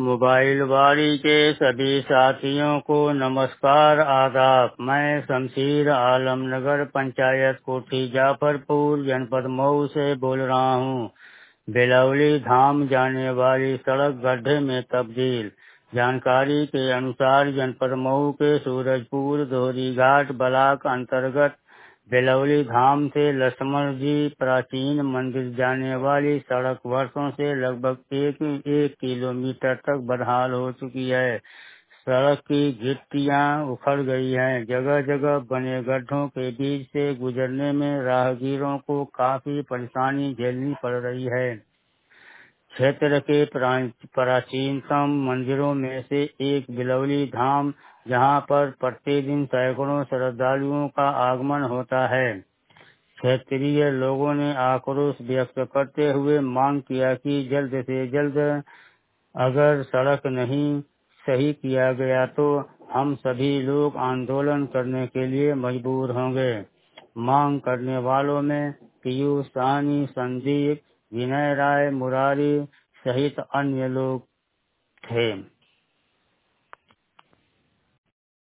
Mobile वारी के सभी साथियों को नमस्कार आदाब। मैं शमशीर आलम नगर पंचायत कोठी जाफरपुर जनपद मऊ से बोल रहा हूँ। बिलौली धाम जाने वाली सड़क गड्ढे में तब्दील। जानकारी के अनुसार जनपद मऊ के सूरजपुर दोहरी घाट ब्लॉक अंतर्गत बिलौली धाम से लक्ष्मण जी प्राचीन मंदिर जाने वाली सड़क वर्षों से लगभग एक किलोमीटर तक बदहाल हो चुकी है। सड़क की गिट्टियां उखड़ गई हैं। जगह जगह बने गड्ढों के बीच से गुजरने में राहगीरों को काफी परेशानी झेलनी पड़ रही है। क्षेत्र के प्राचीनतम मंदिरों में से एक बिलौली धाम, जहां पर प्रतिदिन सैकड़ों श्रद्धालुओं का आगमन होता है। क्षेत्रीय लोगों ने आक्रोश व्यक्त करते हुए मांग किया कि जल्द से जल्द अगर सड़क नहीं सही किया गया तो हम सभी लोग आंदोलन करने के लिए मजबूर होंगे। मांग करने वालों में पीयूष साहनी, संदीप, विनय राय, मुरारी सहित अन्य लोग थे।